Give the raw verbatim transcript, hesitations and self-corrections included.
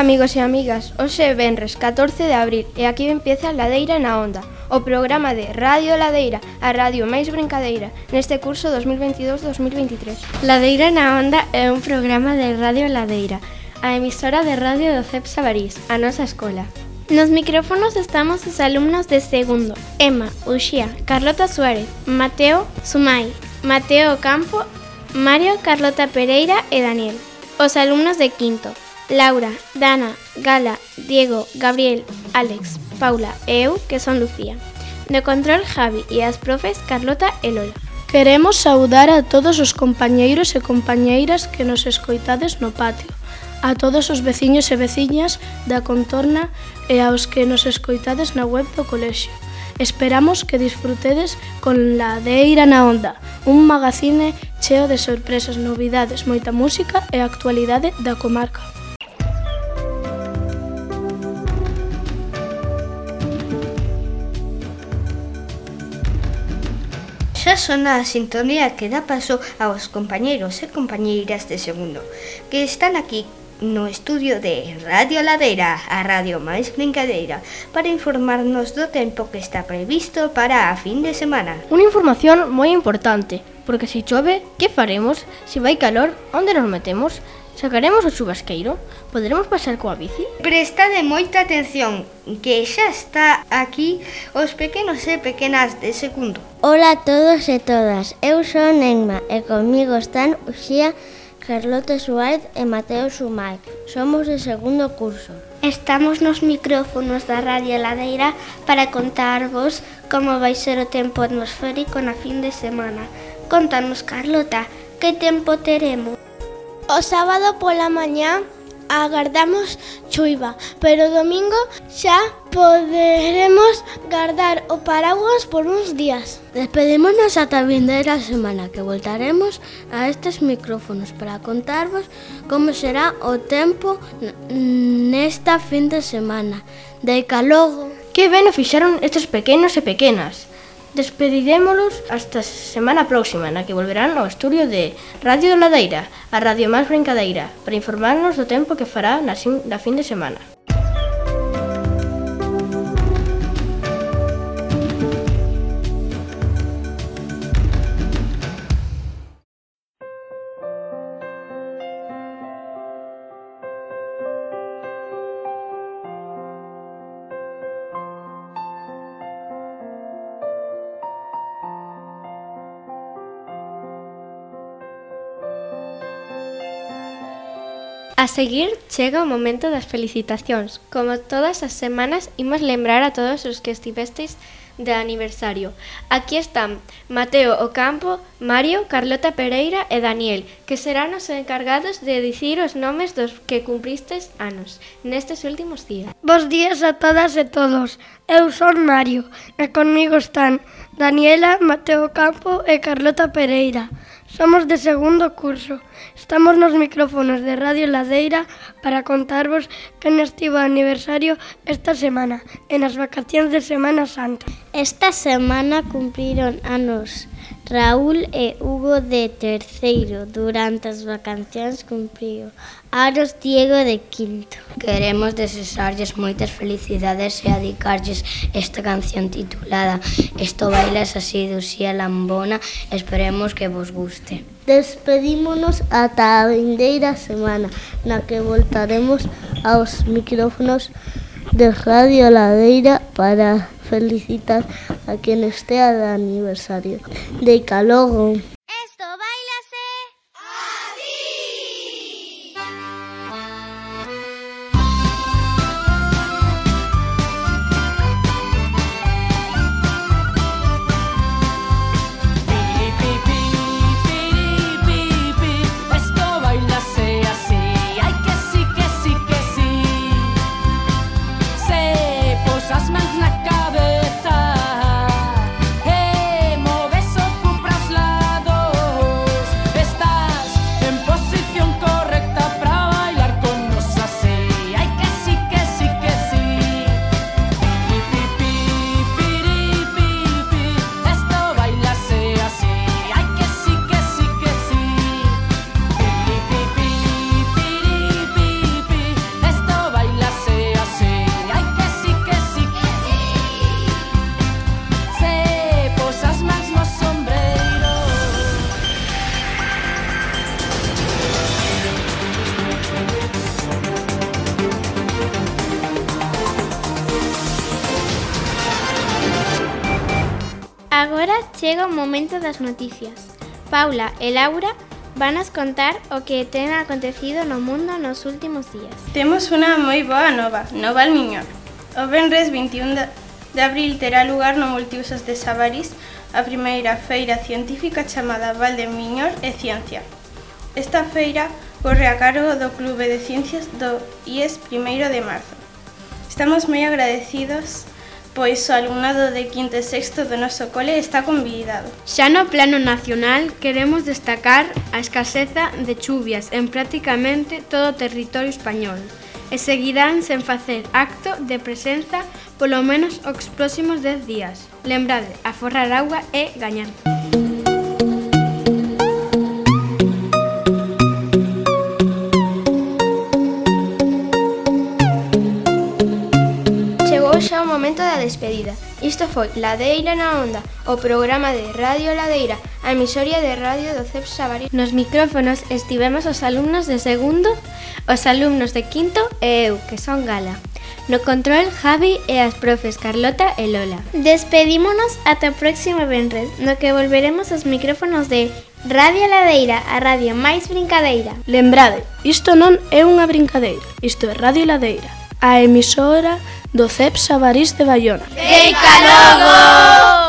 amigos e amigas, hoxe é venres catorce de abril e aquí empieza Ladeira na Onda, o programa de Radio Ladeira, a radio máis brincadeira neste curso dos mil veintidós dos mil veintitrés. Ladeira na Onda é un programa de Radio Ladeira, a emisora de radio do C E P Sabarís, a nosa escola. Nos micrófonos estamos os alumnos de segundo: Emma, Uxía, Carlota Suárez, Mateo, Sumai, Mateo Campo, Mario, Carlota Pereira e Daniel. Os alumnos de quinto: Laura, Dana, Gala, Diego, Gabriel, Alex, Paula e eu, que son Lucía. No control, Javi e as profes Carlota e Lola. Queremos saudar a todos os compañeiros e compañeiras que nos escoitades no patio, a todos os veciños e veciñas da contorna e aos que nos escoitades na web do colexio. Esperamos que disfrutedes con Ladeira na Onda, un magazine cheo de sorpresas, novidades, moita música e actualidade da comarca. Xa sona a sintonía que dá paso aos compañeiros e compañeiras de segundo, que están aquí no estudio de Radio Ladeira, a radio máis brincadeira, para informarnos do tempo que está previsto para a fin de semana. Unha información moi importante, porque se chove, que faremos? Se vai calor, onde nos metemos? Sacaremos o chubasqueiro? Poderemos pasar coa bici? Prestade moita atención, que xa está aquí os pequenos e pequenas de segundo. Ola a todos e todas, eu son Emma e comigo están Uxía, Carlota Suárez e Mateo Sumai. Somos de segundo curso. Estamos nos micrófonos da Radio Ladeira para contarvos como vai ser o tempo atmosférico na fin de semana. Contanos, Carlota, que tempo teremos? O sábado pola mañá agardamos chuiva, pero o domingo xa poderemos guardar o paraguas por uns días. Despedímonos ata a vindeira semana, que voltaremos a estes micrófonos para contarvos como será o tempo nesta fin de semana. Deica logo. Que ben o fixeron estes pequenos e pequenas. Despedidémolos hasta semana próxima, na que volverán ao estudio de Radio Ladeira, a radio máis brincadeira, para informarnos do tempo que fará na, sin, na fin de semana. A seguir chega o momento das felicitacións. Como todas as semanas, imos lembrar a todos os que estivestes de aniversario. Aquí están Mateo Ocampo, Mario, Carlota Pereira e Daniel, que serán os encargados de dicir os nomes dos que cumpristes anos nestes últimos días. Bos días a todas e todos. Eu son Mario e conmigo están Daniela, Mateo Ocampo e Carlota Pereira. Somos de segundo curso. Estamos nos micrófonos de Radio Ladeira para contarvos quen estivo de aniversario esta semana e nas vacacións de Semana Santa. Esta semana cumpriron anos Raúl e Hugo de terceiro. Durante as vacacións cumpriu anos Diego de quinto. Queremos desexarlles moitas felicidades e dedicarlles esta canción titulada Esto bailas así de Uxía Lambona. Esperemos que vos guste. Despedímonos ata a vindeira semana, na que voltaremos aos micrófonos de Radio Ladeira para felicitar a quen estea de aniversario. Deica logo. As mans na cabeza, e moves o cu pras lados. chega o momento das noticias. Paula e Laura vanos contar o que ten acontecido no mundo nos últimos días. Temos unha moi boa nova, no Val Miñor. O venres vinte e un de abril terá lugar no Multiusos de Sabarís a primeira feira científica chamada Val de Miñor e Ciencia. Esta feira corre a cargo do Clube de Ciencias do I E S primeiro de marzo. Estamos moi agradecidos pois o alumnado de quinto e sexto do noso cole está convidado. Xa no plano nacional queremos destacar a escaseza de chuvias en prácticamente todo o territorio español e seguirán sen facer acto de presenza polo menos os próximos dez días. Lembrade, aforrar auga e gañar. Xa o momento da despedida. Isto foi Ladeira na Onda, o programa de Radio Ladeira, a emisoria de radio do C E P Sabarís. Nos micrófonos estivemos os alumnos de segundo, os alumnos de quinto e eu, que son Gala. No control, Javi e as profes Carlota e Lola. Despedímonos ata o próximo venres, no que volveremos aos micrófonos de Radio Ladeira, a radio máis brincadeira. Lembrade, isto non é unha brincadeira, isto é Radio Ladeira, a emisora do C E P Sabarís de Baiona. ¡Venga logo!